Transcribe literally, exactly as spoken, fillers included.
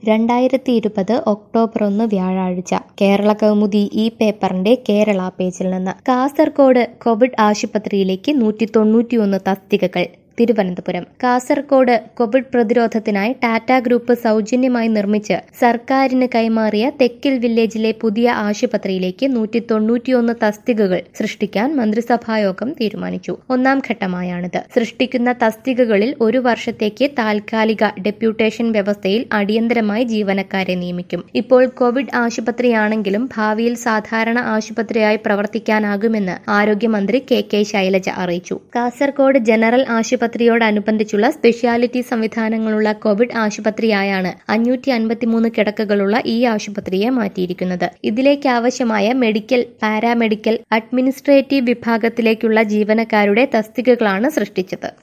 രണ്ടായിരത്തി ഇരുപത് ഒക്ടോബർ ഒന്ന് വ്യാഴാഴ്ച കേരള കൗമുദി ഈ പേപ്പറിന്റെ കേരള പേജിൽ നിന്ന് കാസർകോട് കോവിഡ് ആശുപത്രിയിലേക്ക് നൂറ്റി തൊണ്ണൂറ്റിയൊന്ന് തസ്തികകൾ. തിരുവനന്തപുരം കാസർകോട് കോവിഡ് പ്രതിരോധത്തിനായി ടാറ്റ ഗ്രൂപ്പ് സൗജന്യമായി നിർമ്മിച്ച് സർക്കാരിന് കൈമാറിയ തെക്കിൽ വില്ലേജിലെ പുതിയ ആശുപത്രിയിലേക്ക് നൂറ്റി തൊണ്ണൂറ്റിയൊന്ന് തസ്തികകൾ സൃഷ്ടിക്കാൻ മന്ത്രിസഭായോഗം തീരുമാനിച്ചു. ഒന്നാം ഘട്ടമായാണിത്. സൃഷ്ടിക്കുന്ന തസ്തികകളിൽ ഒരു വർഷത്തേക്ക് താൽക്കാലിക ഡെപ്യൂട്ടേഷൻ വ്യവസ്ഥയിൽ അടിയന്തരമായി ജീവനക്കാരെ നിയമിക്കും. ഇപ്പോൾ കോവിഡ് ആശുപത്രിയാണെങ്കിലും ഭാവിയിൽ സാധാരണ ആശുപത്രിയായി പ്രവർത്തിക്കാനാകുമെന്ന് ആരോഗ്യമന്ത്രി കെ കെ ശൈലജ അറിയിച്ചു. കാസർകോട് ജനറൽ ആശുപത്രി ആശുപത്രിയോടനുബന്ധിച്ചുള്ള സ്പെഷ്യാലിറ്റി സംവിധാനങ്ങളുള്ള കോവിഡ് ആശുപത്രിയായാണ് അഞ്ഞൂറ്റി അൻപത്തിമൂന്ന് കിടക്കകളുള്ള ഈ ആശുപത്രിയെ മാറ്റിയിരിക്കുന്നത്. ഇതിലേക്ക് ആവശ്യമായ മെഡിക്കൽ, പാരാമെഡിക്കൽ, അഡ്മിനിസ്ട്രേറ്റീവ് വിഭാഗത്തിലേക്കുള്ള ജീവനക്കാരുടെ തസ്തികകളാണ് സൃഷ്ടിച്ചത്.